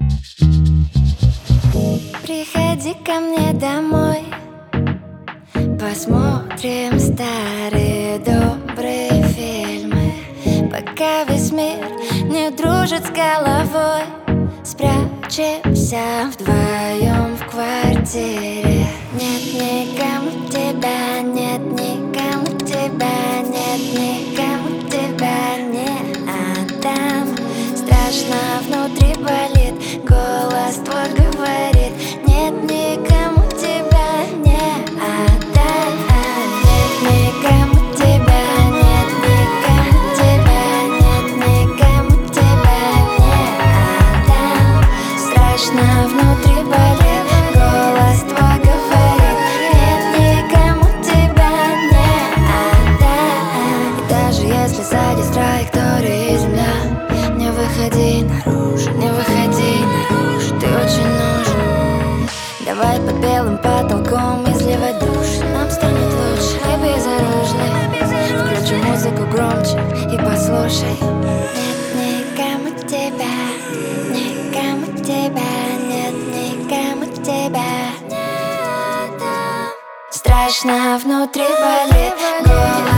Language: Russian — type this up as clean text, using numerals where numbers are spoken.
Приходи ко мне домой, посмотрим старые добрые фильмы. Пока весь мир не дружит с головой, спрячемся вдвоем в квартире. Нет никому тебя, нет никому тебя, нет никому тебя не отдам. Страшно внутри болит, голос твой говорит: нет никому тебя не отдам. Нет никому тебя, нет никому тебя, нет никому тебя не отдам. Страшно внутри болит, голос твой говорит: нет никому тебя не отдам. И даже если сзади с траектории земля, не выходи наружу, не выходи наружу, ты очень нужен. Давай под белым потолком изливать душ, нам станет лучше. Мы безоружны, включи музыку громче и послушай. Нет никому тебя, никому тебя, нет никому тебя не отдам. Страшно внутри болит, голос